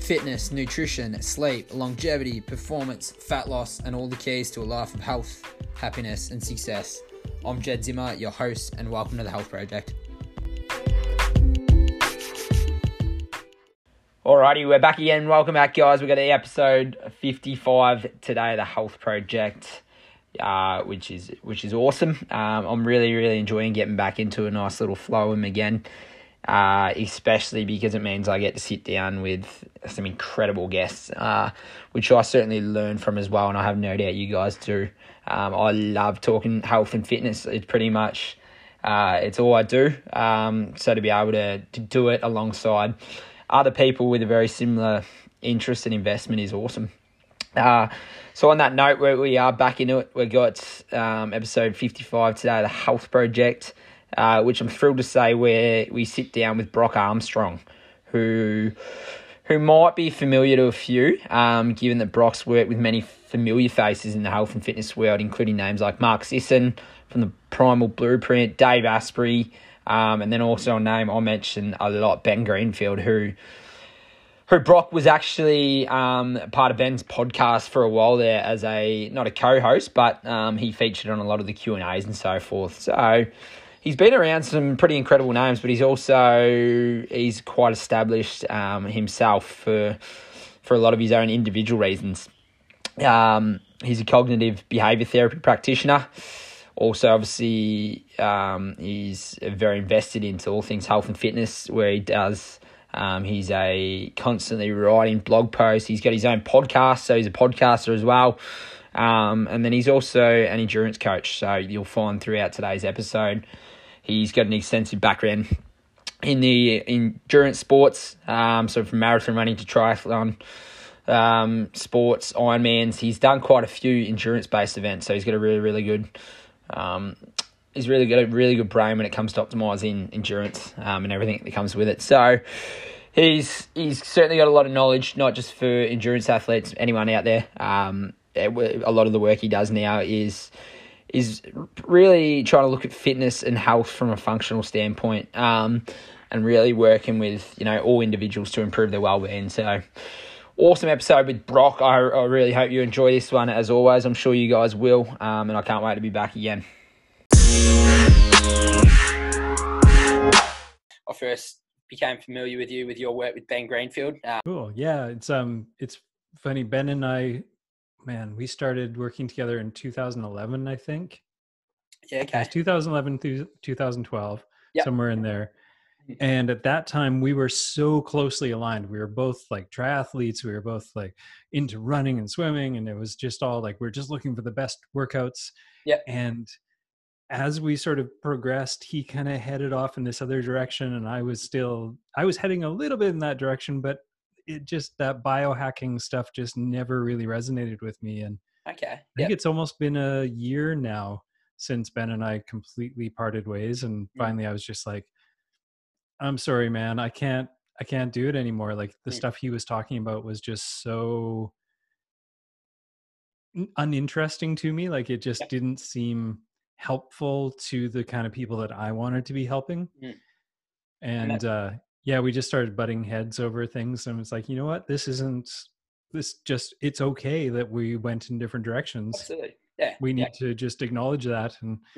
fitness, nutrition, sleep, longevity, performance, fat loss, and all the keys to a life of health, happiness, and success. I'm Jed Zimmer, your host, and welcome to the Health Project. Alrighty, we're back again. Welcome back, guys. We've got the episode 55 today, the Health Project, which is awesome. I'm really enjoying getting back into a nice little flow of them again, especially because it means I get to sit down with some incredible guests, which I certainly learn from as well, and I have no doubt you guys do. I love talking health and fitness. It's pretty much it's all I do. So to be able to do it alongside other people with a very similar interest and investment is awesome. So on that note, we are back into it. We've got episode 55 today, the Health Project, which I'm thrilled to say where we sit down with Brock Armstrong, who might be familiar to a few, given that Brock's worked with many familiar faces in the health and fitness world, including names like Mark Sisson from the Primal Blueprint, Dave Asprey, and then also a name I mentioned a lot, Ben Greenfield, who Brock was actually part of Ben's podcast for a while there as not a co-host, but he featured on a lot of the Q&As and so forth. So he's been around some pretty incredible names, but he's quite established himself for a lot of his own individual reasons. He's a cognitive behavior therapy practitioner. Also, obviously, he's very invested into all things health and fitness, where he does. He's constantly writing blog posts. He's got his own podcast, so he's a podcaster as well. And then he's also an endurance coach. So you'll find throughout today's episode, he's got an extensive background in the endurance sports. So from marathon running to triathlon sports, Ironmans. He's done quite a few endurance-based events. So he's got a really good. He's really got a really good brain when it comes to optimising endurance and everything that comes with it. So he's certainly got a lot of knowledge, not just for endurance athletes, anyone out there. A lot of the work he does now is really trying to look at fitness and health from a functional standpoint, and really working with all individuals to improve their well-being. So awesome episode with Brock. I really hope you enjoy this one. As always, I'm sure you guys will, and I can't wait to be back again. I first became familiar with you with your work with Ben Greenfield. Cool. Yeah, it's funny. Ben and I, man, we started working together in 2011, I think. Yeah, okay. It was 2011 through 2012, Yep. Somewhere in there. And at that time, we were so closely aligned. We were both like triathletes. We were both like into running and swimming. And it was just all like, we're just looking for the best workouts. Yeah. And as we sort of progressed, he kind of headed off in this other direction. And I was heading a little bit in that direction, but that biohacking stuff just never really resonated with me. And okay. I think it's almost been a year now since Ben and I completely parted ways. And finally I was just like, I'm sorry, man, I can't do it anymore. Like the stuff he was talking about was just so uninteresting to me. Like it just didn't seem helpful to the kind of people that I wanted to be helping. And we just started butting heads over things. And it's like, you know what, it's okay that we went in different directions. Absolutely. Yeah. We need to just acknowledge that.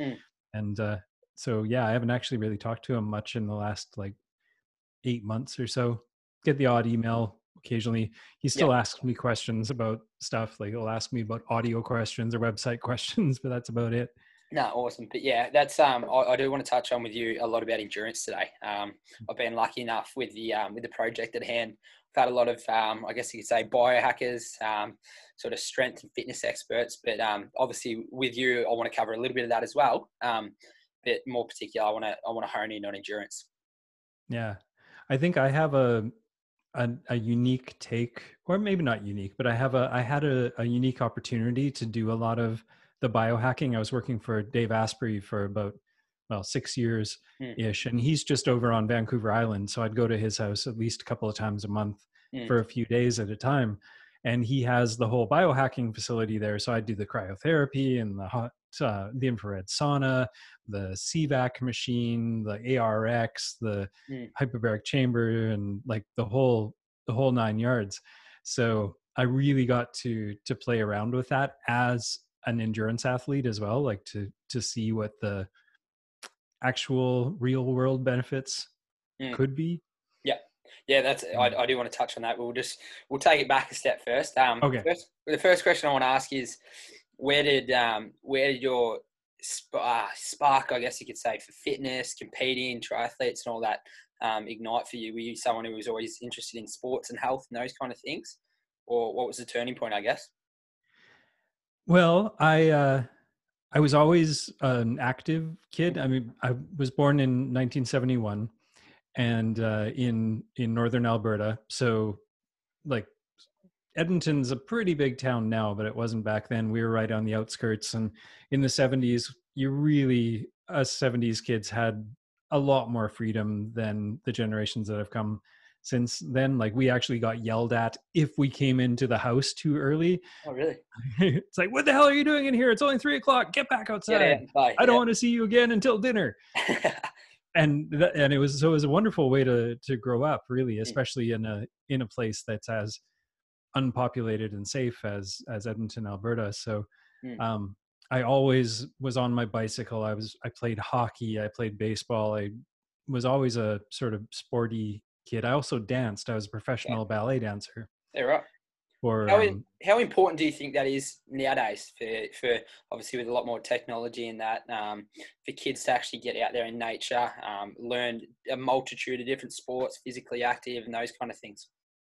So I haven't actually really talked to him much in the last like 8 months or so. Get the odd email occasionally. He still asks me questions about stuff. Like he'll ask me about audio questions or website questions, but that's about it. No, awesome. But yeah, that's I do want to touch on with you a lot about endurance today. I've been lucky enough with the project at hand. I've had a lot of I guess you could say biohackers, sort of strength and fitness experts. But obviously with you, I want to cover a little bit of that as well. But more particular, I want to hone in on endurance. Yeah, I think I have a unique take, or maybe not unique, but I had a unique opportunity to do a lot of the biohacking. I was working for Dave Asprey for about 6 years ish, and he's just over on Vancouver Island. So I'd go to his house at least a couple of times a month for a few days at a time. And he has the whole biohacking facility there. So I do the cryotherapy and the infrared sauna, the CVAC machine, the ARX, the hyperbaric chamber, and like the whole whole 9 yards. So I really got to play around with that as an endurance athlete as well, like to see what the actual real world benefits Mm. could be. Yeah, that's. I do want to touch on that. We'll take it back a step first. Okay. The first question I want to ask is, where did your spark, I guess you could say, for fitness, competing, triathletes, and all that ignite for you? Were you someone who was always interested in sports and health and those kind of things, or what was the turning point, I guess? Well, I was always an active kid. I mean, I was born in 1971 and in northern Alberta. So like Edmonton's a pretty big town now, but it wasn't back then. We were right on the outskirts, and in the 70s, us 70s kids had a lot more freedom than the generations that have come since then. Like we actually got yelled at if we came into the house too early. Oh, really? It's like, what the hell are you doing in here? It's only 3:00. Get back outside. Get out and play. I don't want to see you again until dinner. And it was a wonderful way to grow up, really, especially in a place that's as unpopulated and safe as Edmonton, Alberta. So I always was on my bicycle. I played hockey, I played baseball. I was always a sort of sporty kid. I also danced. I was a professional ballet dancer. Yeah, right. For how important do you think that is nowadays for obviously with a lot more technology and that for kids to actually get out there in nature, learn a multitude of different sports, physically active and those kind of things?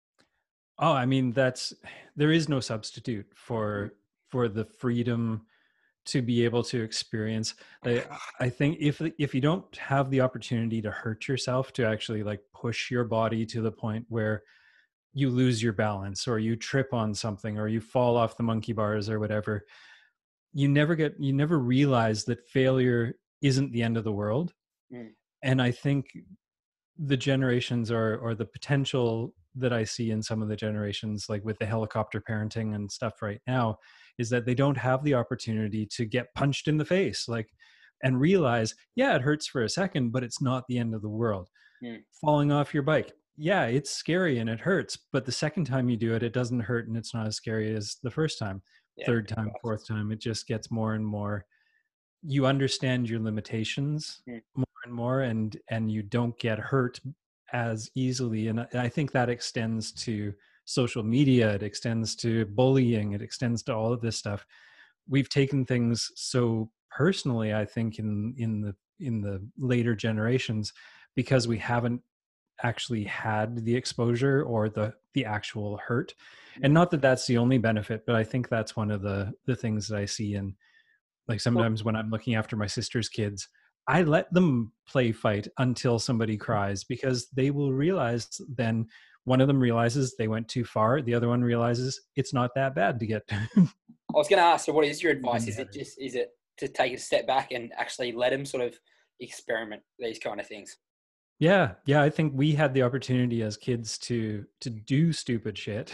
Oh, I mean, there is no substitute for the freedom to be able to experience. I think if you don't have the opportunity to hurt yourself, to actually like push your body to the point where you lose your balance or you trip on something or you fall off the monkey bars or whatever, you never realize that failure isn't the end of the world. And I think the generations or the potential that I see in some of the generations, like with the helicopter parenting and stuff right now, is that they don't have the opportunity to get punched in the face, like, and realize, yeah, it hurts for a second, but it's not the end of the world. Falling off your bike, yeah, it's scary and it hurts, but the second time you do it, it doesn't hurt and it's not as scary as the first time. Third time, fourth time, it just gets more and more. You understand your limitations more and more, and you don't get hurt as easily. And I think that extends to social media, it extends to bullying, it extends to all of this stuff. We've taken things so personally, I think, in the later generations, because we haven't actually had the exposure or the actual hurt. And not that that's the only benefit, but I think that's one of the things that I see in, like, sometimes when I'm looking after my sister's kids, I let them play fight until somebody cries, because they will realize, then one of them realizes they went too far, the other one realizes it's not that bad to get. I was going to ask, so what is your advice? Is it to take a step back and actually let them sort of experiment these kind of things? Yeah, I think we had the opportunity as kids to do stupid shit,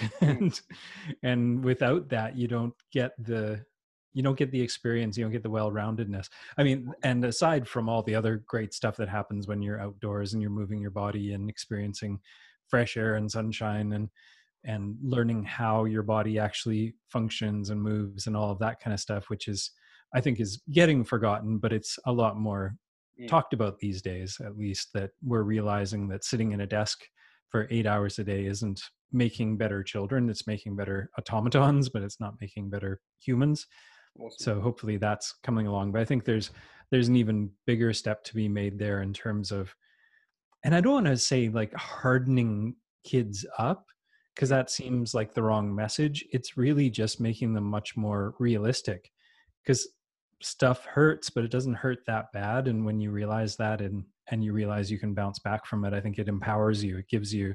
and without that, you don't get the experience, you don't get the well-roundedness. I mean, and aside from all the other great stuff that happens when you're outdoors and you're moving your body and experiencing fresh air and sunshine and learning how your body actually functions and moves and all of that kind of stuff, which is, I think, is getting forgotten, but it's a lot more talked about these days, at least, that we're realizing that sitting in a desk for 8 hours a day isn't making better children. It's making better automatons, but it's not making better humans. Awesome. So hopefully that's coming along. But I think there's an even bigger step to be made there in terms of, and I don't want to say like hardening kids up, because that seems like the wrong message. It's really just making them much more realistic, because stuff hurts, but it doesn't hurt that bad. And when you realize that, and you realize you can bounce back from it, I think it empowers you. It gives you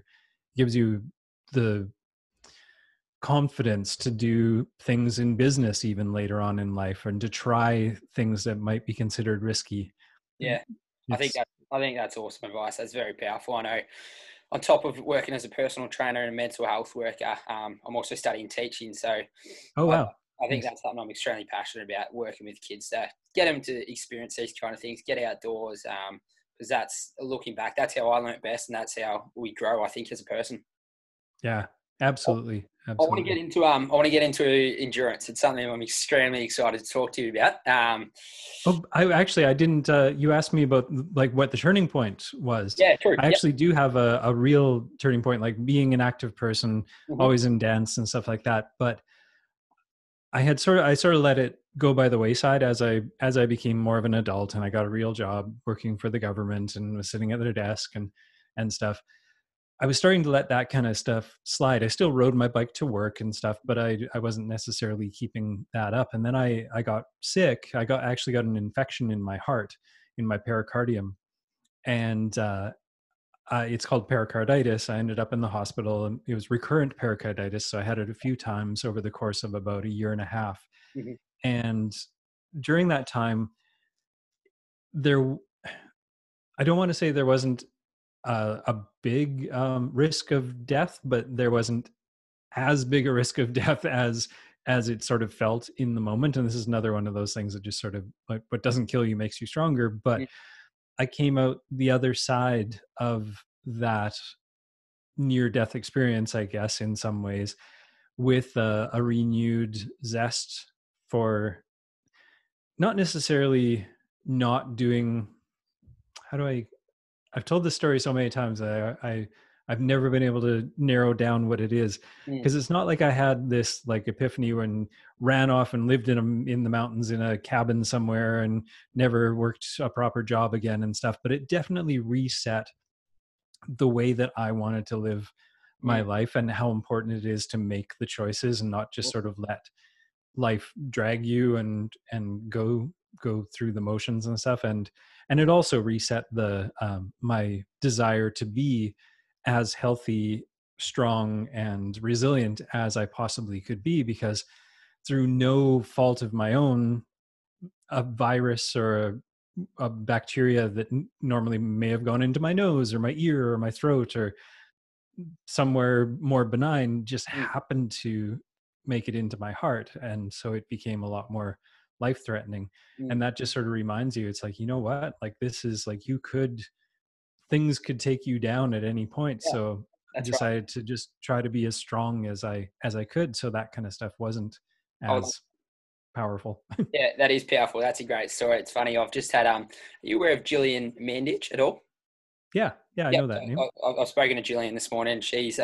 the confidence to do things in business even later on in life, and to try things that might be considered risky. Yeah, I think that's awesome advice. That's very powerful. I know, on top of working as a personal trainer and a mental health worker, I'm also studying teaching. So, wow. I think that's something I'm extremely passionate about, working with kids to get them to experience these kind of things, get outdoors, because that's, looking back, that's how I learnt best, and that's how we grow, I think, as a person. Yeah, absolutely. I want to get Absolutely. into I want to get into endurance. It's something I'm extremely excited to talk to you about. Oh, I didn't, you asked me about like what the turning point was. Yeah, true. I Yep. actually do have a real turning point, like being an active person, Hmm. always in dance and stuff like that. But I sort of let it go by the wayside as I became more of an adult and I got a real job working for the government and was sitting at their desk and stuff. I was starting to let that kind of stuff slide. I still rode my bike to work and stuff, but I wasn't necessarily keeping that up. And then I got sick. Actually got an infection in my heart, in my pericardium, and it's called pericarditis. I ended up in the hospital, and it was recurrent pericarditis. So I had it a few times over the course of about a year and a half. Hmm. And during that time, there, I don't want to say there wasn't a big risk of death, but there wasn't as big a risk of death as it sort of felt in the moment. And this is another one of those things that just sort of like what doesn't kill you makes you stronger. But I came out the other side of that near death experience, I guess, in some ways, with a renewed zest for not necessarily not doing, how do I've told this story so many times that I've never been able to narrow down what it is, Mm. because it's not like I had this like epiphany when ran off and lived in the mountains in a cabin somewhere and never worked a proper job again and stuff. But it definitely reset the way that I wanted to live my Mm. life and how important it is to make the choices and not just sort of let life drag you and go through the motions and stuff. And it also reset the my desire to be as healthy, strong and resilient as I possibly could be, because through no fault of my own, a virus or a bacteria that normally may have gone into my nose or my ear or my throat or somewhere more benign just Mm. happened to make it into my heart, and so it became a lot more life threatening. Mm. And that just sort of reminds you, it's like, you know what, like this is like, you could, things could take you down at any point. Yeah, So I that's right. decided to just try to be as strong as I could, so that kind of stuff wasn't Oh, as powerful. yeah, that is powerful. That's a great story. It's funny. I've just had Are you aware of Gillian Mandich at all? Yeah, I Yep. know that name. I've spoken to Gillian this morning.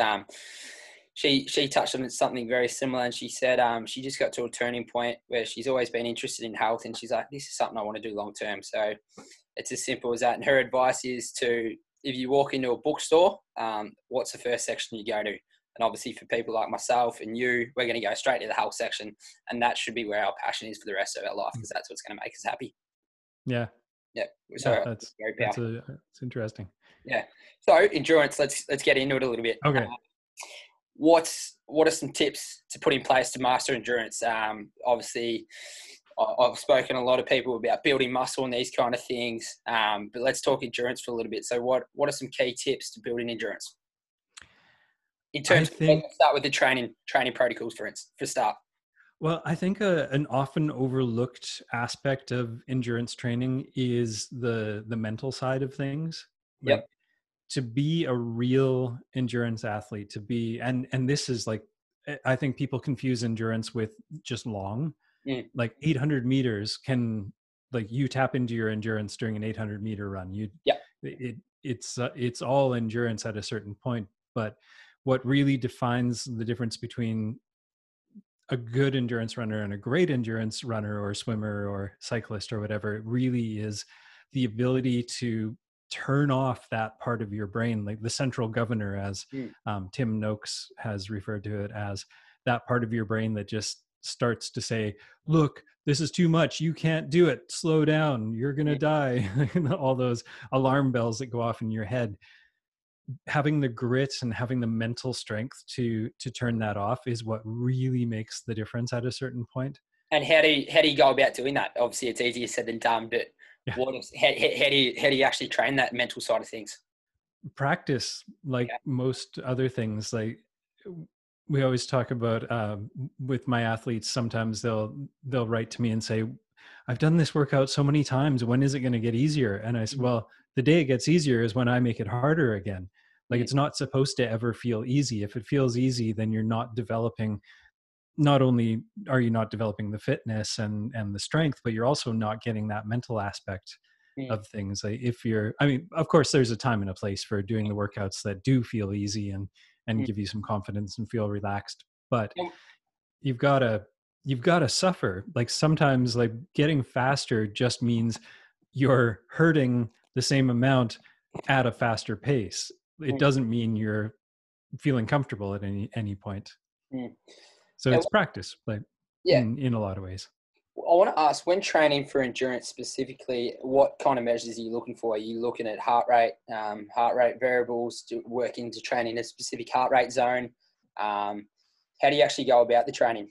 She touched on something very similar, and she said she just got to a turning point where she's always been interested in health, and she's like, this is something I want to do long term. So it's as simple as that. And her advice is to, if you walk into a bookstore, what's the first section you go to? And obviously for people like myself and you, we're going to go straight to the health section, and that should be where our passion is for the rest of our life, because that's what's going to make us happy. Yeah. Yeah. Yeah, So very powerful. that's interesting. Yeah. So endurance. Let's get into it a little bit. Okay. What are some tips to put in place to master endurance? Obviously, I've spoken to a lot of people about building muscle and these kind of things, but let's talk endurance for a little bit. So what are some key tips to building endurance? In I terms of, think, let's start with the training protocols for start. well, I think an often overlooked aspect of endurance training is the mental side of things. Like, Yep. to be a real endurance athlete, to be, and this is like, I think people confuse endurance with just long. Mm. Like 800 meters can, like, you tap into your endurance during an 800-meter run. Yep. It's all endurance at a certain point. But what really defines the difference between a good endurance runner and a great endurance runner or swimmer or cyclist or whatever, it really is the ability to turn off that part of your brain, like the central governor, as Mm. Tim Noakes has referred to it as, that part of your brain that just starts to say, look, this is too much, you can't do it, slow down, you're going to Mm. die. All those alarm bells that go off in your head. Having the grit and having the mental strength to turn that off is what really makes the difference at a certain point. And how do you go about doing that? Obviously, it's easier said than done, but Yeah. How do you actually train that mental side of things? Practice, like most other things. Like, we always talk about with my athletes, sometimes they'll write to me and say, I've done this workout so many times, when is it going to get easier? And I said, well, the day it gets easier is when I make it harder again. Like, Mm. it's not supposed to ever feel easy. If it feels easy, then you're not developing, not only are you not developing the fitness and the strength, but you're also not getting that mental aspect Mm. of things. Like, if you're, I mean, of course there's a time and a place for doing the workouts that do feel easy and Mm. give you some confidence and feel relaxed, but Mm. you've got to suffer. Like, sometimes, like, getting faster just means you're hurting the same amount at a faster pace. It Mm. doesn't mean you're feeling comfortable at any point. Mm. So And it's practice, like, yeah, in a lot of ways. I want to ask, when training for endurance specifically, what kind of measures are you looking for? Are you looking at heart rate variables, working to train in a specific heart rate zone? How do you actually go about the training?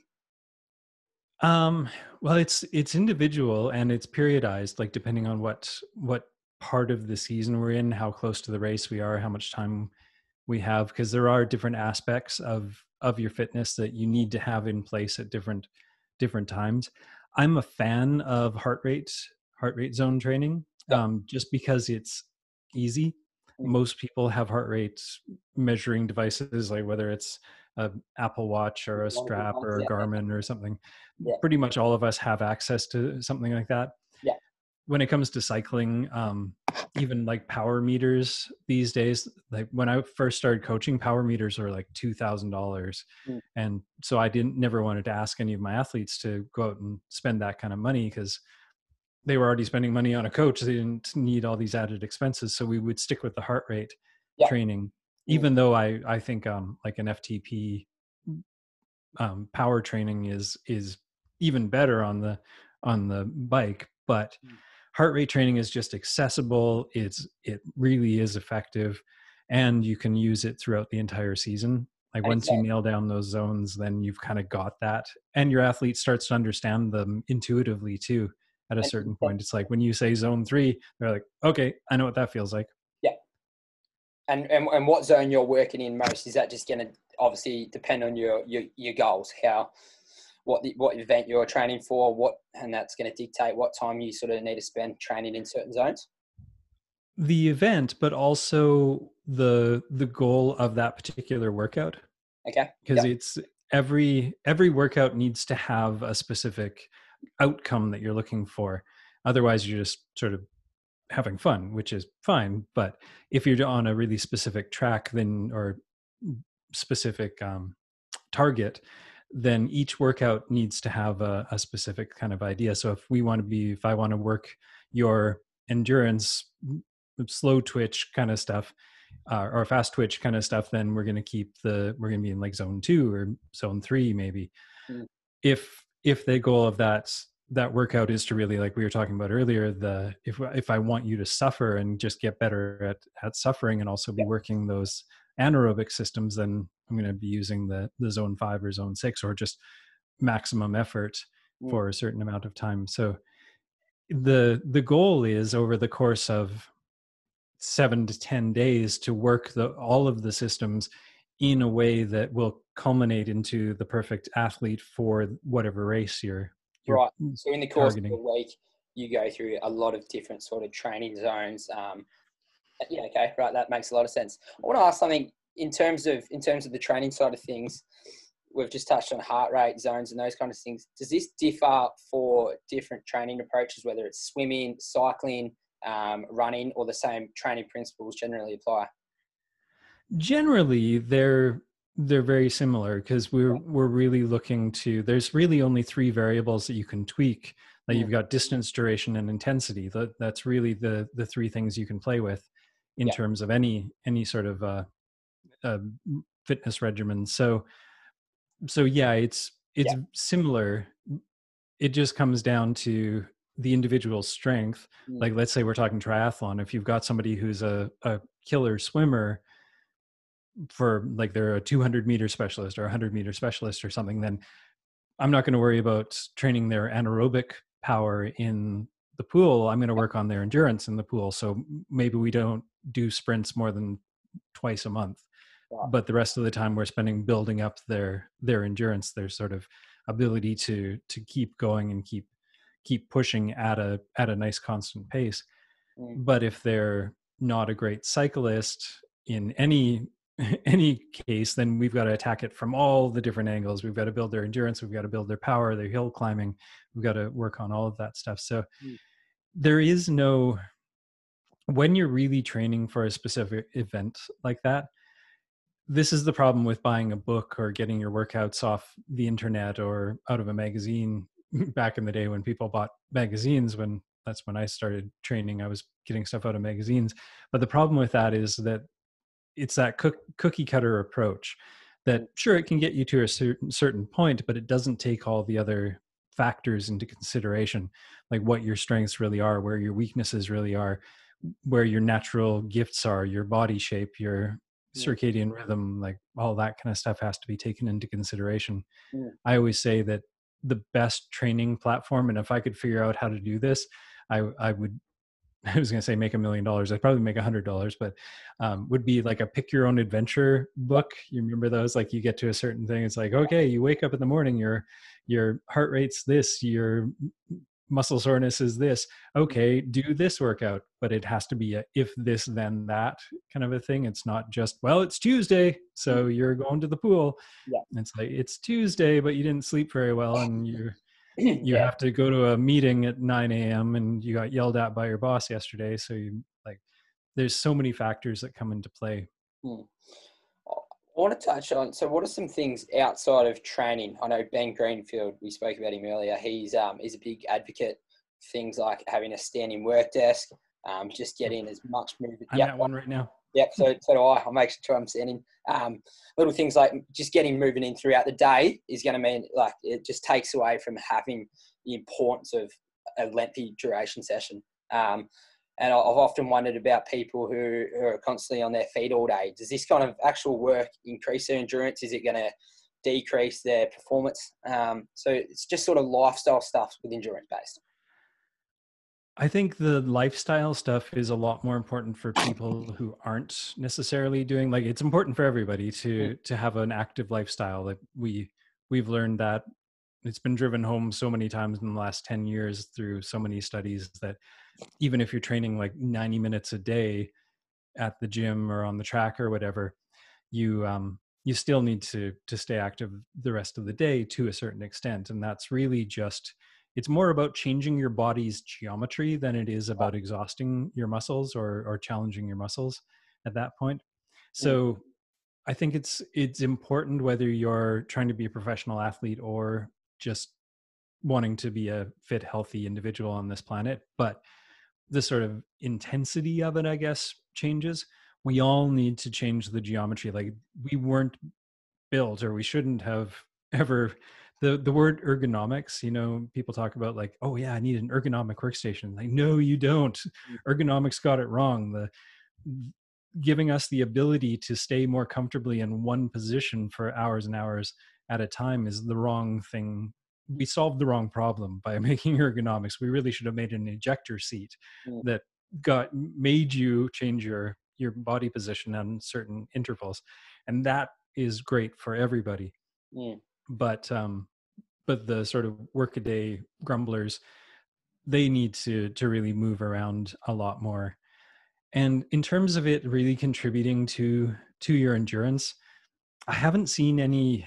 Um, well, it's individual and it's periodized, like, depending on what part of the season we're in, how close to the race we are, how much time we have, because there are different aspects of your fitness that you need to have in place at different times. I'm a fan of heart rate zone training, Yeah. just because it's easy. Mm. Most people have heart rate measuring devices, like whether it's a Apple Watch or a One of the strap ones, or a yeah, Garmin or something. yeah, Pretty much all of us have access to something like that. yeah. When it comes to cycling, even like power meters these days, like when I first started coaching, power meters were like $2,000. Mm. And so I never wanted to ask any of my athletes to go out and spend that kind of money, because they were already spending money on a coach. They didn't need all these added expenses. So we would stick with the heart rate Yeah. training, Mm. even though I think like an FTP power training is even better on the bike. But Mm. heart rate training is just accessible. It really is effective, and you can use it throughout the entire season. Like, And it's once you nail down those zones, then you've kind of got that, and your athlete starts to understand them intuitively too. At a and certain point, it's like when you say zone 3, they're like, okay, I know what that feels like. yeah, and what zone you're working in most, is that just going to obviously depend on your goals, what event you're training for, and that's going to dictate what time you sort of need to spend training in certain zones. The event, but also the goal of that particular workout, Okay. because Yep. it's every workout needs to have a specific outcome that you're looking for. Otherwise, you're just sort of having fun, which is fine. But if you're on a really specific track, then, or specific target, then each workout needs to have a specific kind of idea. So if I want to work your endurance, slow twitch kind of stuff, or fast twitch kind of stuff, then we're going to be in like zone 2 or zone 3 maybe. Mm. If the goal of that workout is to really, like we were talking about earlier, if I want you to suffer and just get better at suffering, and also be working those anaerobic systems, then I'm going to be using the zone 5 or zone 6, or just maximum effort Mm. for a certain amount of time. So the goal is, over the course of 7 to 10 days, to work all of the systems in a way that will culminate into the perfect athlete for whatever race you're Right. So in the course of targeting. the week, you go through a lot of different sort of training zones. Yeah. Okay. Right. That makes a lot of sense. I want to ask something in terms of the training side of things. We've just touched on heart rate zones and those kind of things. Does this differ for different training approaches, whether it's swimming, cycling, running, or the same training principles generally apply? Generally, they're very similar, because we're really looking to, there's really only 3 variables that you can tweak. Like, you've got distance, duration, and intensity. That's really the 3 things you can play with in Yeah. terms of any sort of fitness regimen. So yeah, it's Yeah. similar. It just comes down to the individual strength. Mm. Like, let's say we're talking triathlon. If you've got somebody who's a killer swimmer, for like, they're a 200-meter specialist or a 100-meter specialist or something, then I'm not going to worry about training their anaerobic power in the pool. I'm going to work on their endurance in the pool. So maybe we don't do sprints more than twice a month, Right. but the rest of the time we're spending building up their endurance, their sort of ability to keep going and keep pushing at a nice constant pace. Mm. But if they're not a great cyclist, in any any case, then we've got to attack it from all the different angles. We've got to build their endurance, we've got to build their power, their hill climbing, we've got to work on all of that stuff. So Mm. there is no, when you're really training for a specific event like that, this is the problem with buying a book or getting your workouts off the internet or out of a magazine. Back in the day when people bought magazines, when that's when I started training, I was getting stuff out of magazines. But the problem with that is that it's that cookie cutter approach that sure, it can get you to a certain point, but it doesn't take all the other factors into consideration, like what your strengths really are, where your weaknesses really are, where your natural gifts are, your body shape, your Yeah. circadian rhythm, like all that kind of stuff has to be taken into consideration. Yeah. I always say that the best training platform, and if I could figure out how to do this, I would, I was going to say make $1 million. I'd probably make $100, but would be like a pick your own adventure book. You remember those? Like you get to a certain thing, it's like, okay, you wake up in the morning, your heart rate's this, your muscle soreness is this. Okay, do this workout, but it has to be a if this then that kind of a thing. It's not just, well, it's Tuesday, so you're going to the pool. Yeah. It's like it's Tuesday, but you didn't sleep very well, and you Yeah. have to go to a meeting at 9 a.m. and you got yelled at by your boss yesterday. So you like, there's so many factors that come into play. Hmm. I want to touch on, so what are some things outside of training? I know Ben Greenfield, we spoke about him earlier. He's a big advocate of things like having a standing work desk, just getting as much movement. I'm at one right now. Yep, so do I. I'll make sure I'm standing. Little things like just getting moving in throughout the day is going to mean, like, it just takes away from having the importance of a lengthy duration session. And I've often wondered about people who are constantly on their feet all day. Does this kind of actual work increase their endurance? Is it going to decrease their performance? So it's just sort of lifestyle stuff with endurance based. I think the lifestyle stuff is a lot more important for people who aren't necessarily doing, like, it's important for everybody to have an active lifestyle. Like we've learned that it's been driven home so many times in the last 10 years through so many studies that even if you're training like 90 minutes a day at the gym or on the track or whatever, you still need to stay active the rest of the day to a certain extent. And that's really just, it's more about changing your body's geometry than it is about exhausting your muscles or challenging your muscles at that point. So I think it's important whether you're trying to be a professional athlete or just wanting to be a fit, healthy individual on this planet. But the sort of intensity of it, I guess, changes. We all need to change the geometry. Like we weren't built, or we shouldn't have ever. The word ergonomics, you know, people talk about like, oh yeah, I need an ergonomic workstation. Like, no, you don't. Ergonomics got it wrong. The giving us the ability to stay more comfortably in one position for hours and hours at a time is the wrong thing. We solved the wrong problem by making ergonomics. We really should have made an ejector seat that made you change your body position on certain intervals, and that is great for everybody. But the sort of workaday grumblers, they need to really move around a lot more. And in terms of it really contributing to your endurance, I haven't seen any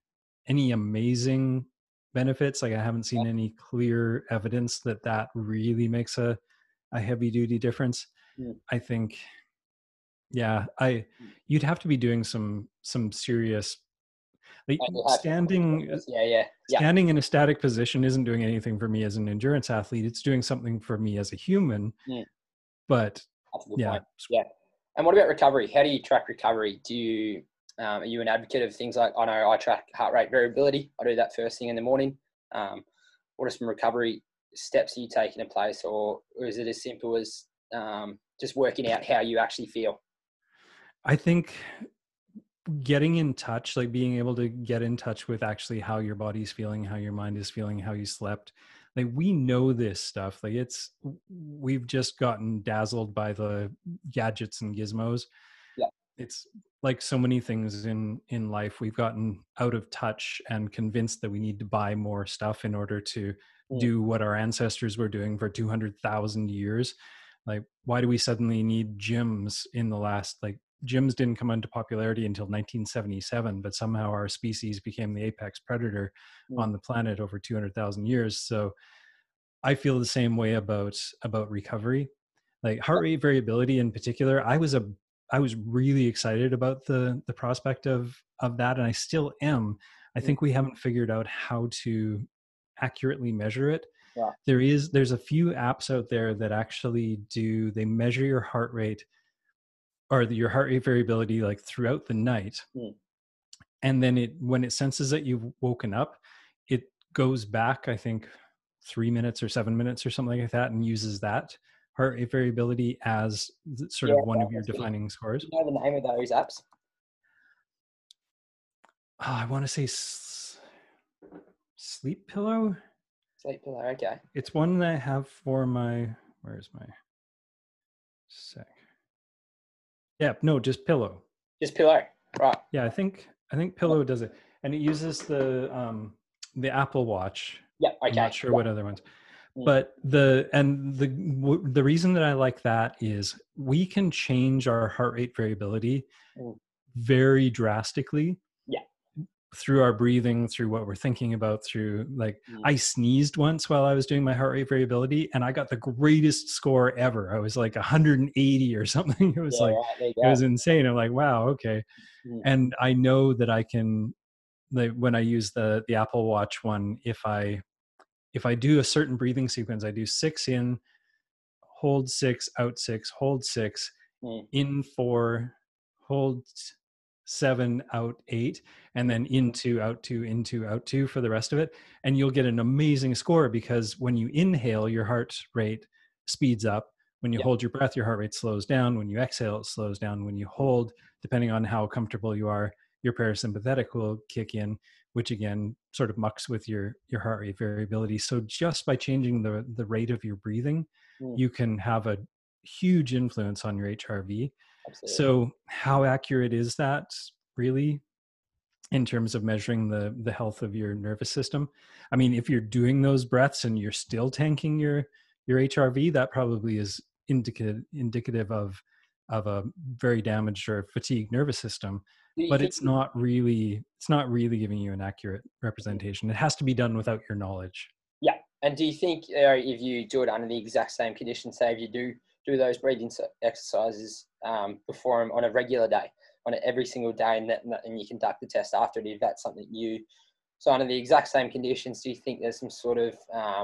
amazing benefits. Like I haven't seen any clear evidence that really makes a heavy duty difference. I think, yeah, you'd have to be doing some serious, like standing in a static position isn't doing anything for me as an endurance athlete. It's doing something for me as a human. But yeah. And what about recovery? How do you track recovery? Do you are you an advocate of things like, I know I track heart rate variability. I do that first thing in the morning. What are some recovery steps you take into place, or is it as simple as just working out how you actually feel? I think getting in touch, like being able to get in touch with actually how your body's feeling, how your mind is feeling, how you slept. Like we know this stuff. Like we've just gotten dazzled by the gadgets and gizmos. Yeah. It's like so many things in life. We've gotten out of touch and convinced that we need to buy more stuff in order to do what our ancestors were doing for 200,000 years. Like, why do we suddenly need gyms in the last like gyms didn't come into popularity until 1977, but somehow our species became the apex predator on the planet over 200,000 years. So I feel the same way about recovery. Like heart rate variability in particular, I was really excited about the prospect of that, and I still am. I think we haven't figured out how to accurately measure it. Yeah. There's a few apps out there that actually they measure your heart rate or your heart rate variability like throughout the night. And then when it senses that you've woken up, it goes back, I think 3 minutes or 7 minutes or something like that, and uses that heart rate variability as sort of one of your defining scores. Do you know the name of those apps? Oh, I want to say Sleep Pillow. Sleep Pillow, okay. It's one that I have for where's my sec? Yeah, no, just Pillow. Just Pillow, right? Yeah, I think Pillow does it, and it uses the Apple Watch. Yeah, okay. I'm not sure what other ones, but the reason that I like that is we can change our heart rate variability very drastically. Yeah. Through our breathing, through what we're thinking about, through like I sneezed once while I was doing my heart rate variability, and I got the greatest score ever. I was like 180 or something. It was it was insane. I'm like, wow, okay. And I know that I can, like when I use the Apple Watch one, if I do a certain breathing sequence, I do 6 in, hold 6, out 6, hold 6, in 4, hold 7, out 8, and then into, out 2, into, out 2 for the rest of it. And you'll get an amazing score because when you inhale, your heart rate speeds up. When you hold your breath, your heart rate slows down. When you exhale, it slows down. When you hold, depending on how comfortable you are, your parasympathetic will kick in, which again sort of mucks with your heart rate variability. So just by changing the rate of your breathing, you can have a huge influence on your HRV. Absolutely. So how accurate is that really in terms of measuring the health of your nervous system? I mean, if you're doing those breaths and you're still tanking your HRV, that probably is indicative of a very damaged or fatigued nervous system. But it's not really giving you an accurate representation. It has to be done without your knowledge. Yeah. And do you think if you do it under the exact same conditions, say if you do those breathing exercises, perform on a regular day, on every single day, and you conduct the test after it, if that's something so under the exact same conditions, do you think there's some sort of,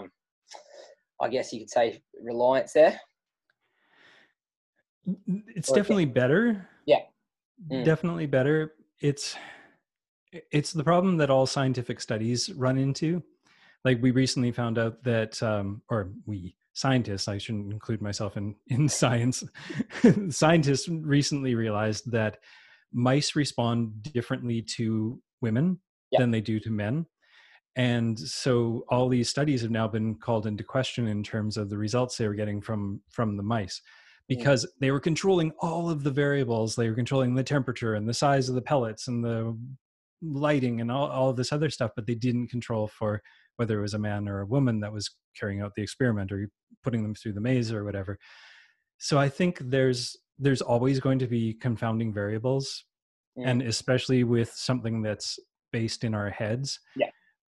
I guess you could say, reliance there? It's definitely better. Yeah. Definitely better. It's the problem that all scientific studies run into. Like we recently found out that, or we scientists, I shouldn't include myself in science. Scientists recently realized that mice respond differently to women than they do to men. And so all these studies have now been called into question in terms of the results they were getting from the mice, because they were controlling all of the variables. They were controlling the temperature and the size of the pellets and the lighting and all of this other stuff, but they didn't control for whether it was a man or a woman that was carrying out the experiment or putting them through the maze or whatever. So I think there's always going to be confounding variables, and especially with something that's based in our heads. Yeah.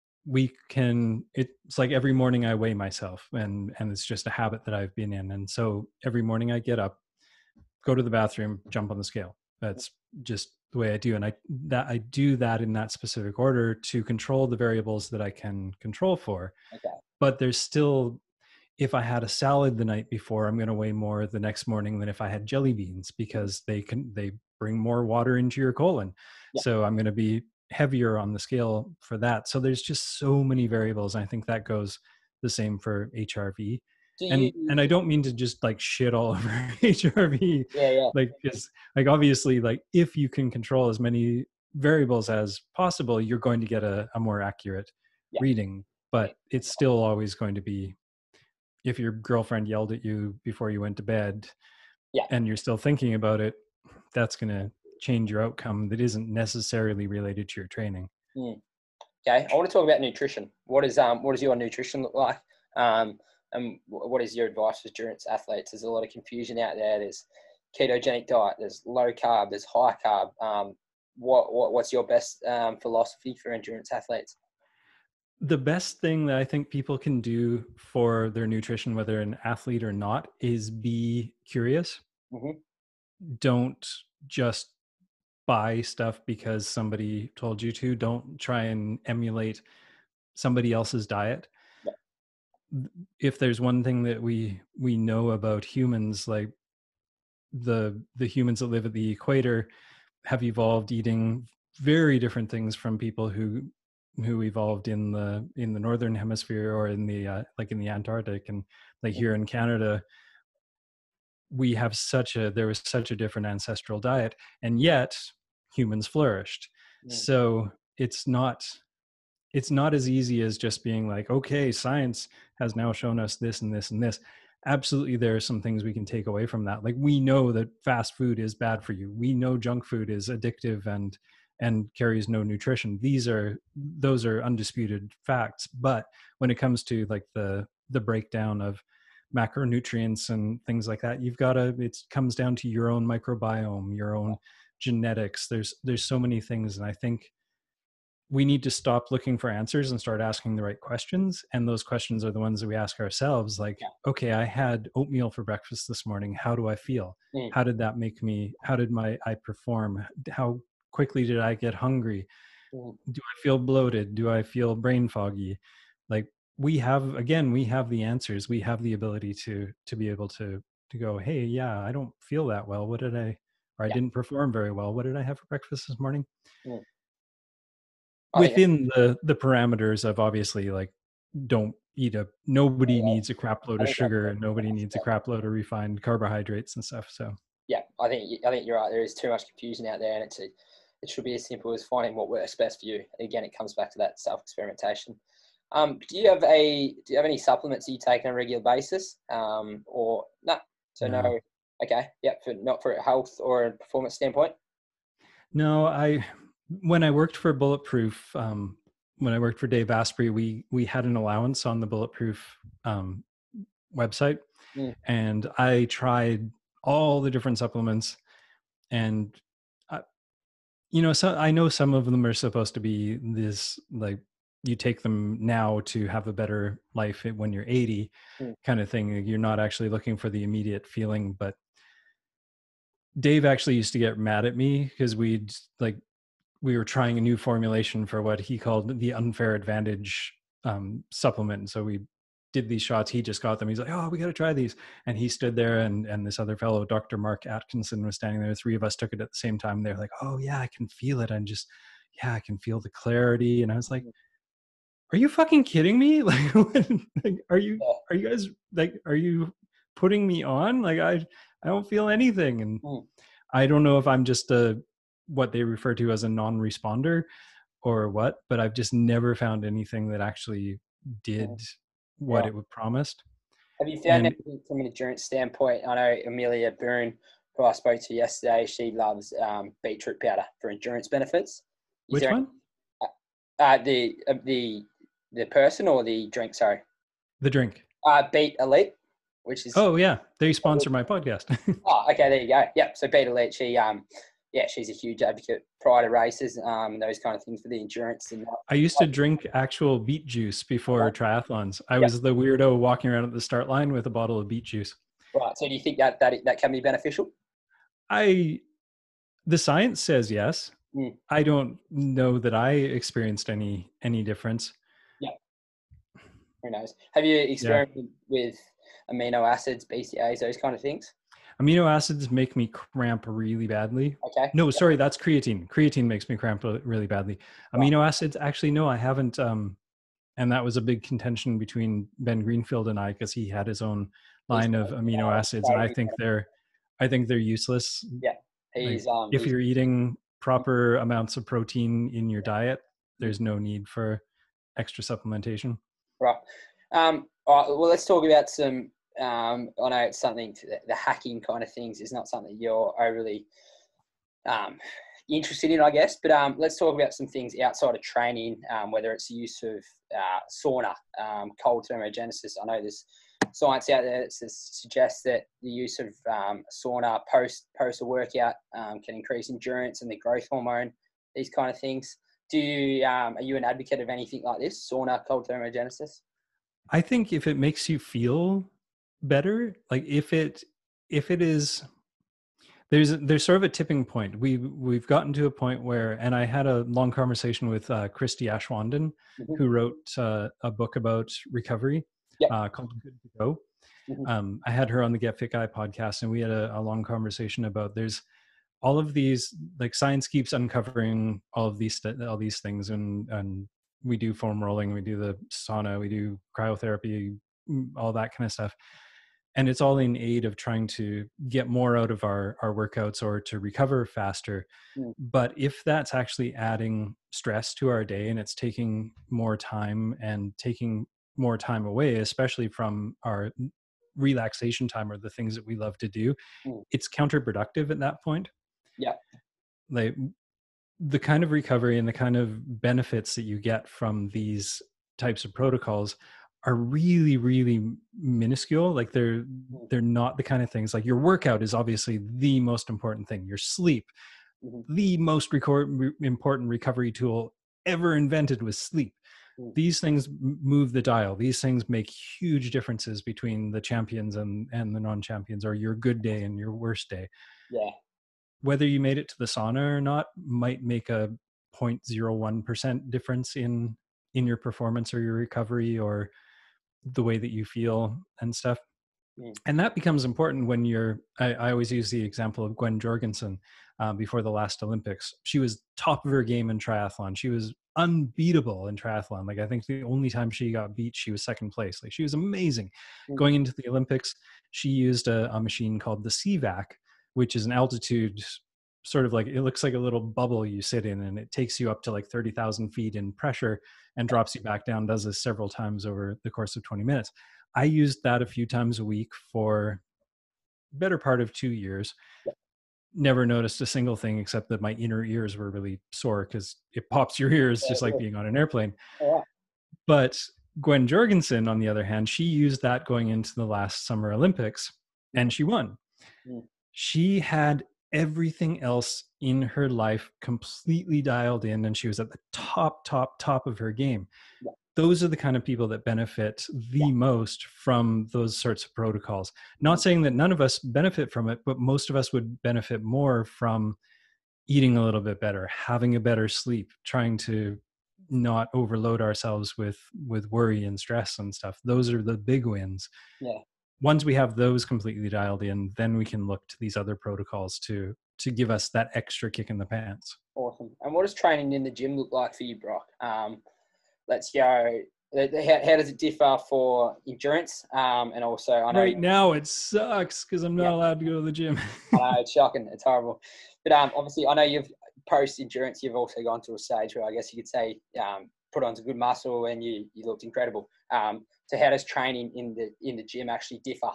It's like every morning I weigh myself, and it's just a habit that I've been in. And so every morning I get up, go to the bathroom, jump on the scale. That's just the way I do. And I do that in that specific order to control the variables that I can control for. Okay. But there's still, if I had a salad the night before, I'm going to weigh more the next morning than if I had jelly beans, because they bring more water into your colon. Yeah. So I'm going to be heavier on the scale for that. So there's just so many variables. And I think that goes the same for HRV. And I don't mean to just like shit all over HRV. Yeah. Like, because like obviously, like if you can control as many variables as possible, you're going to get a more accurate reading. But it's still always going to be, if your girlfriend yelled at you before you went to bed, and you're still thinking about it, that's going to change your outcome. That isn't necessarily related to your training. Okay, I want to talk about nutrition. What does your nutrition look like? And what is your advice for endurance athletes? There's a lot of confusion out there. There's ketogenic diet, there's low carb, there's high carb. What's your best philosophy for endurance athletes? The best thing that I think people can do for their nutrition, whether an athlete or not, is be curious. Mm-hmm. Don't just buy stuff because somebody told you to. Don't try and emulate somebody else's diet. Yeah. If there's one thing that we know about humans, like the humans that live at the equator have evolved eating very different things from people who evolved in the northern hemisphere or in the like in the Antarctic. And like here in Canada, there was such a different ancestral diet, and yet humans flourished. So it's not as easy as just being like, okay, science has now shown us this and this and this. Absolutely, there are some things we can take away from that. Like, we know that fast food is bad for you. We know junk food is addictive and carries no nutrition. Those are undisputed facts. But when it comes to like the breakdown of macronutrients and things like that, it comes down to your own microbiome, your own genetics. There's so many things, and I think we need to stop looking for answers and start asking the right questions. And those questions are the ones that we ask ourselves. Like, okay, I had oatmeal for breakfast this morning. How do I feel? How did that make me? How did I perform? How quickly did I get hungry? Do I feel bloated? Do I feel brain foggy? Like, we have the answers. We have the ability to be able to go, hey, yeah, I don't feel that well. I didn't perform very well. What did I have for breakfast this morning? Within the parameters of, obviously, like, don't eat nobody needs a crap load of sugar, and nobody needs a crap load of refined carbohydrates and stuff. So yeah, I think you're right. There is too much confusion out there, and it should be as simple as finding what works best for you. Again, it comes back to that self-experimentation. Do you have any supplements that you take on a regular basis, or no? So no. Okay, yeah, not for health or a performance standpoint. No, when I worked for Bulletproof, when I worked for Dave Asprey, we had an allowance on the Bulletproof website, and I tried all the different supplements, and so I know some of them are supposed to be this, like, you take them now to have a better life when you're 80 kind of thing. You're not actually looking for the immediate feeling. But Dave actually used to get mad at me because we were trying a new formulation for what he called the unfair advantage supplement. And so we did these shots. He just got them. He's like, oh, we got to try these. And he stood there, and this other fellow, Dr. Mark Atkinson, was standing there. The three of us took it at the same time. They're like, oh yeah, I can feel it. I can feel the clarity. And I was like, are you fucking kidding me? Like, are you guys, like, are you putting me on? Like, I don't feel anything. And I don't know if I'm just what they refer to as a non-responder or what, but I've just never found anything that actually did what it promised. Have you found anything from an endurance standpoint? I know Amelia Boone, who I spoke to yesterday, she loves beetroot powder for endurance benefits. Which one? The person or the drink? Sorry. The drink. Beet Elite, which is. Oh yeah, they sponsor my podcast. Oh, okay, there you go. Yeah, so Beet Elite, she's a huge advocate prior to races, and those kind of things for the endurance. And I used to drink actual beet juice before triathlons. I was the weirdo walking around at the start line with a bottle of beet juice. Right. So do you think that can be beneficial? The science says yes. I don't know that I experienced any difference. Yeah. Who knows? Have you experimented with amino acids, BCAAs, those kind of things? Amino acids make me cramp really badly. Okay. No, sorry, that's creatine. Creatine makes me cramp really badly. Amino acids, actually, no, I haven't. And that was a big contention between Ben Greenfield and I, because he had his own line of amino acids, and I think they're useless. Yeah. If you're eating proper amounts of protein in your diet, there's no need for extra supplementation. Right. All right. Well, let's talk about some. I know it's something, the hacking kind of things is not something you're overly interested in, I guess, but let's talk about some things outside of training, whether it's the use of sauna, cold thermogenesis. I know there's science out there that suggests that the use of sauna post a workout can increase endurance and the growth hormone, these kind of things. Do you are you an advocate of anything like this, sauna, cold thermogenesis? I think if it makes you feel better, like if it is, there's sort of a tipping point. We've gotten to a point where, and I had a long conversation with Christy Ashwanden, Mm-hmm. who wrote a book about recovery called Good to Go. Mm-hmm. I had her on the Get Fit Guy podcast, and we had a long conversation about there's all of these, like, science keeps uncovering all these things, and we do foam rolling, we do the sauna, we do cryotherapy, all that kind of stuff, and it's all in aid of trying to get more out of our workouts or to recover faster. But if that's actually adding stress to our day and it's taking more time and taking more time away, especially from our relaxation time or the things that we love to do, it's counterproductive at that point. Yeah. Like, the kind of recovery and the kind of benefits that you get from these types of protocols are really, really minuscule. Like, they're not the kind of things, like, your workout is obviously the most important thing. Your sleep, the most important recovery tool ever invented was sleep. These things move the dial. These things make huge differences between the champions and the non-champions, or your good day and your worst day. Yeah. Whether you made it to the sauna or not might make a 0.01% difference in your performance or your recovery or the way that you feel and stuff. And that becomes important when I always use the example of Gwen Jorgensen before the last Olympics. She was top of her game in triathlon. She was unbeatable in triathlon. Like, I think the only time she got beat, she was second place. Like, she was amazing. Going into the Olympics, she used a machine called the CVAC, which is an altitude, sort of like, it looks like a little bubble you sit in, and it takes you up to like 30,000 feet in pressure and drops you back down, does this several times over the course of 20 minutes. I used that a few times a week for better part of 2 years. Never noticed a single thing except that my inner ears were really sore because it pops your ears just like being on an airplane. But Gwen Jorgensen, on the other hand, she used that going into the last Summer Olympics, and she won. She had everything else in her life completely dialed in, and she was at the top of her game. Those are the kind of people that benefit the most from those sorts of protocols. Not saying that none of us benefit from it, but most of us would benefit more from eating a little bit better, having a better sleep, trying to not overload ourselves with worry and stress and stuff. Those are the big wins. Once we have those completely dialed in, then we can look to these other protocols to give us that extra kick in the pants. Awesome. And what does training in the gym look like for you, Brock? Let's go. How does it differ for endurance? And also, I know right now it sucks because I'm not allowed to go to the gym. I know, it's shocking. It's horrible. But obviously, I know you've post endurance. You've also gone to a stage where I guess you could say put on some good muscle and you looked incredible. So how does training in the gym actually differ?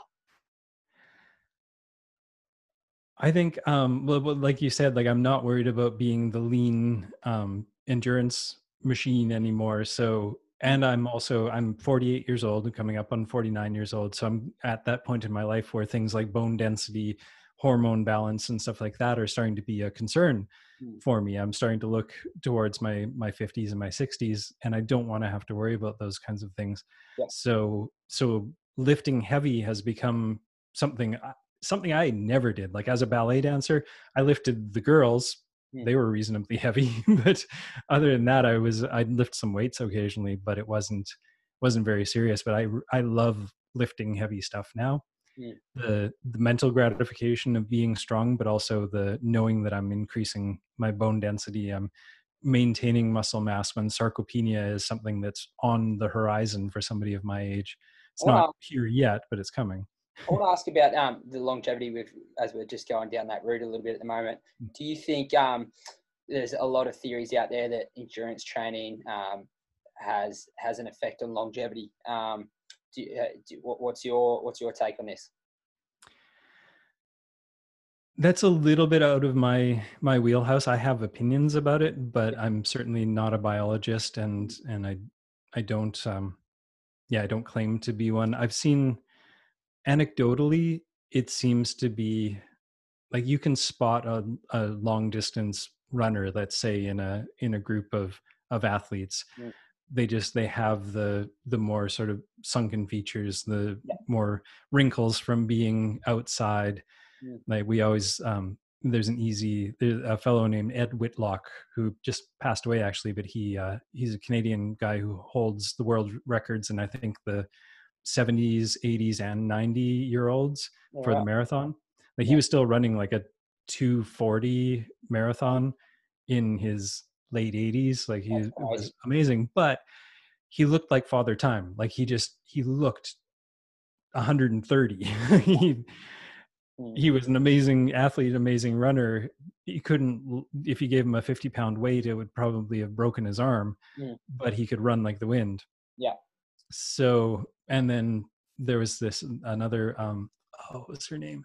I think, well, like you said, like, I'm not worried about being the lean endurance machine anymore. So, and I'm 48 years old and coming up on 49 years old. So I'm at that point in my life where things like bone density, hormone balance, and stuff like that are starting to be a concern for me. I'm starting to look towards my 50s and my 60s, and I don't want to have to worry about those kinds of things. So lifting heavy has become something I never did. Like, as a ballet dancer, I lifted the girls. They were reasonably heavy, but other than that, I'd lift some weights occasionally, but it wasn't very serious. But I love lifting heavy stuff now. The mental gratification of being strong, but also the knowing that I'm increasing my bone density, I'm maintaining muscle mass when sarcopenia is something that's on the horizon for somebody of my age. It's not here yet, but it's coming. I want to ask about the longevity as we're just going down that route a little bit at the moment. Do you think there's a lot of theories out there that endurance training has an effect on longevity? What's your take on this? That's a little bit out of my wheelhouse. I have opinions about it, but I'm certainly not a biologist, and I don't I don't claim to be one. I've seen anecdotally, it seems to be like you can spot a long distance runner, let's say in a group of athletes. Mm. They have the more sort of sunken features, the Yeah. more wrinkles from being outside. Mm. Like we always there's a fellow named Ed Whitlock who just passed away actually, but he's a Canadian guy who holds the world records, and I think the 70s, 80s, and 90-year-olds All for the right. marathon. Like he Yeah. was still running like a 2:40 marathon in his late 80s. Like That's it crazy. was amazing, but he looked like Father Time. Like he looked 130. he, Mm. he was an amazing athlete, amazing runner. He couldn't, if you gave him a 50-pound weight, it would probably have broken his arm, Mm. but he could run like the wind. Yeah. So, and then there was this another, what's her name?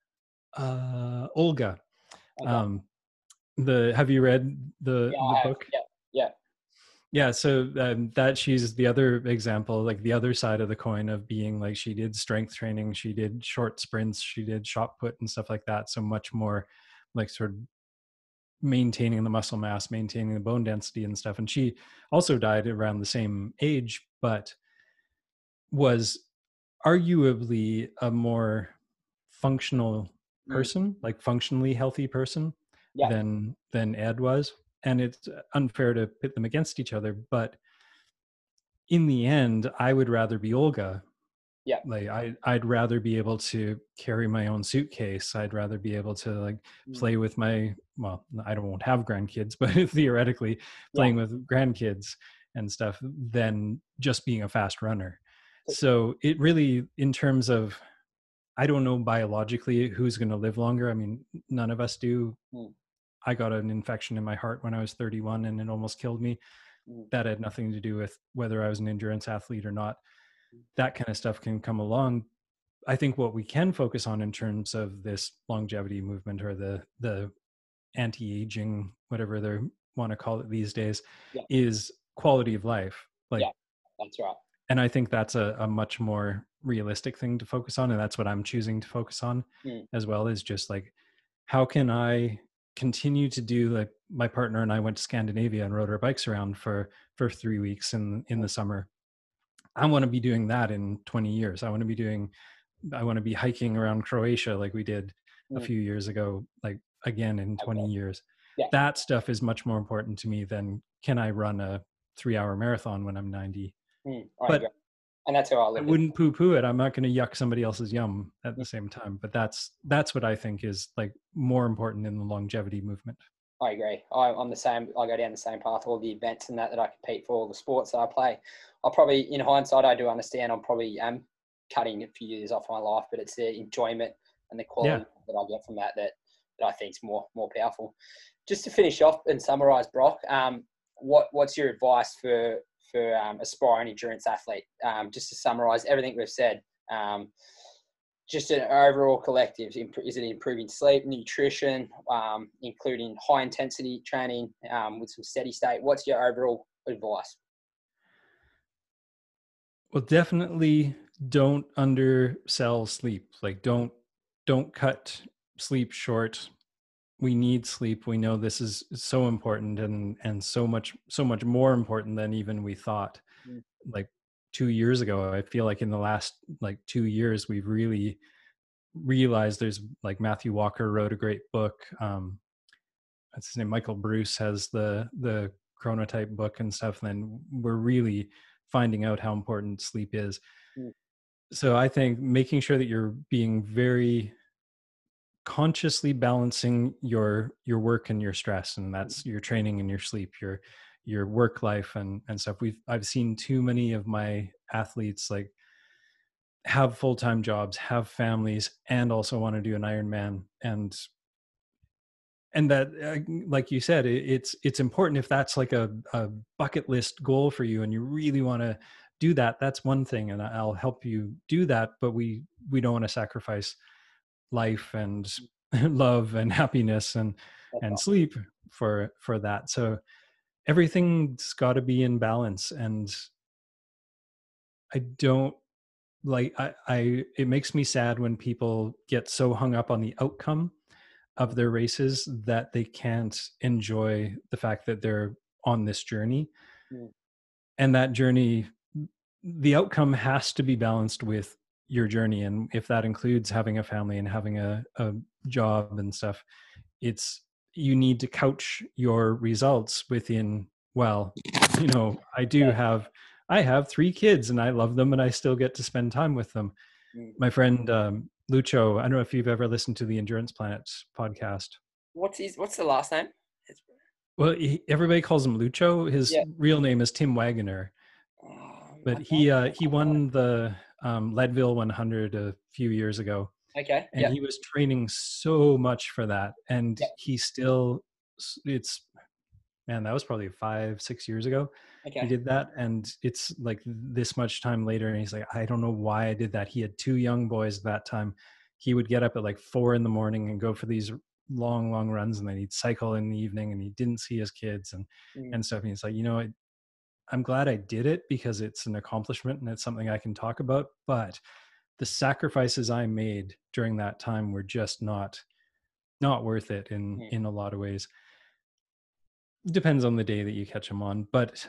Olga. Okay. Have you read Yeah, the I have. book? Yeah. Yeah. Yeah, so that she's the other example, like the other side of the coin of being like she did strength training, she did short sprints, she did shot put and stuff like that. So much more like sort of maintaining the muscle mass, maintaining the bone density and stuff. And she also died around the same age, but was arguably a more functional Mm. person, like functionally healthy person Yeah. than Ed was. And it's unfair to pit them against each other, but in the end, I would rather be Olga. Yeah. Like I'd rather be able to carry my own suitcase. I'd rather be able to like Mm. play with my, well, I don't have grandkids, but theoretically Yeah. playing with grandkids and stuff than just being a fast runner. So- So it really, in terms of, I don't know biologically who's going to live longer. I mean, none of us do. Mm. I got an infection in my heart when I was 31 and it almost killed me. Mm. That had nothing to do with whether I was an endurance athlete or not. Mm. That kind of stuff can come along. I think what we can focus on in terms of this longevity movement or the anti-aging, whatever they want to call it these days, Yeah. is quality of life. Like, Yeah. That's right. and I think that's a much more realistic thing to focus on, and that's what I'm choosing to focus on Mm. as well. Is just like, how can I continue to do, like my partner and I went to Scandinavia and rode our bikes around for 3 weeks in the summer. I want to be doing that in 20 years. I want to be hiking around Croatia like we did a Mm. few years ago, like again in 20 Okay. years. Yeah. That stuff is much more important to me than can I run a 3-hour marathon when I'm 90. I But agree. And that's how I I look at it. wouldn't poo-poo it. I'm not going to yuck somebody else's yum at the Mm. same time. But that's what I think is like more important in the longevity movement. I agree. I'm the same. I go down the same path. All the events and that I compete for, all the sports that I play. I'll probably, in hindsight, I do understand. I'm probably cutting a few years off my life, but it's the enjoyment and the quality that I get from that I think is more powerful. Just to finish off and summarise, Brock, what's your advice for aspiring endurance athlete? Just to summarise everything we've said. Just an overall collective, is it improving sleep, nutrition, including high intensity training with some steady state? What's your overall advice? Well, definitely don't undersell sleep. Like don't cut sleep short. We need sleep. We know this is so important and so much more important than even we thought. Mm. Like 2 years ago, I feel like in the last like 2 years we've really realized there's like Matthew Walker wrote a great book. What's his name? Michael Bruce has the chronotype book and stuff. And then we're really finding out how important sleep is. Mm. So I think making sure that you're being very consciously balancing your work and your stress, and that's your training and your sleep, your work life and stuff. I've seen too many of my athletes like have full-time jobs, have families, and also want to do an Ironman. And that, like you said, it's important. If that's like a bucket list goal for you and you really want to do that, that's one thing, and I'll help you do that. But we don't want to sacrifice life and love and happiness and sleep for that. So everything's got to be in balance. And I don't like it makes me sad when people get so hung up on the outcome of their races that they can't enjoy the fact that they're on this journey. Mm. And that journey, the outcome has to be balanced with your journey. And if that includes having a family and having a job and stuff, you need to couch your results within, well, you know, I have 3 kids and I love them and I still get to spend time with them. Mm. My friend Lucho, I don't know if you've ever listened to the Endurance Planet podcast. What's the last name? Well, everybody calls him Lucho. His real name is Tim Wagoner. But he won the Leadville 100 a few years ago. Okay. And he was training so much for that. And he still, that was probably 5-6 years ago. Okay. He did that. And it's like this much time later. And he's like, I don't know why I did that. He had 2 young boys at that time. He would get up at like 4 a.m. and go for these long runs. And then he'd cycle in the evening and he didn't see his kids and stuff. And he's like, you know, I'm glad I did it because it's an accomplishment and it's something I can talk about. But the sacrifices I made during that time were just not worth it in a lot of ways. Depends on the day that you catch them on, but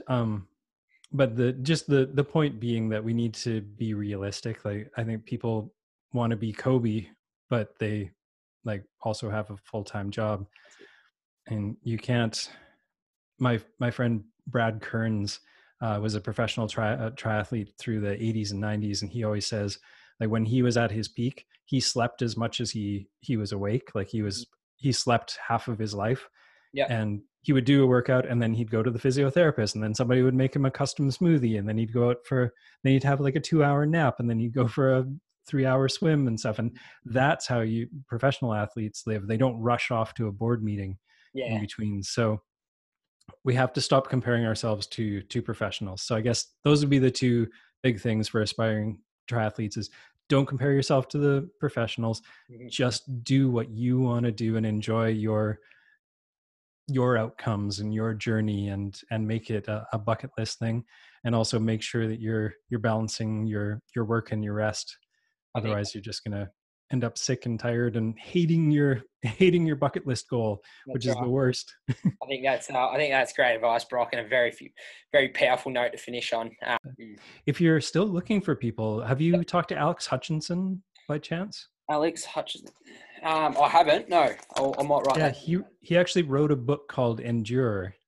the point being that we need to be realistic. Like, I think people want to be Kobe, but they like also have a full-time job, and you can't. My friend Brad Kearns was a professional triathlete through the 80s and 90s, and he always says, like, when he was at his peak, he slept as much as he was awake. Like he slept half of his life. Yeah. And he would do a workout and then he'd go to the physiotherapist and then somebody would make him a custom smoothie and then he'd go out then he'd have like a 2-hour nap and then he'd go for a 3-hour swim and stuff. And that's how professional athletes live. They don't rush off to a board meeting in between. So we have to stop comparing ourselves to professionals. So I guess those would be the 2 big things for aspiring triathletes: is don't compare yourself to the professionals. Mm-hmm. Just do what you want to do and enjoy your outcomes and your journey and make it a bucket list thing. And also make sure that you're balancing your work and your rest. Otherwise you're just going to end up sick and tired and hating your bucket list goal, which is the worst. I think that's great advice, Brock, and a very powerful note to finish on. If you're still looking for people, have you talked to Alex Hutchinson by chance? Alex Hutchinson? I haven't. No, I might write. Yeah, he actually wrote a book called Endure,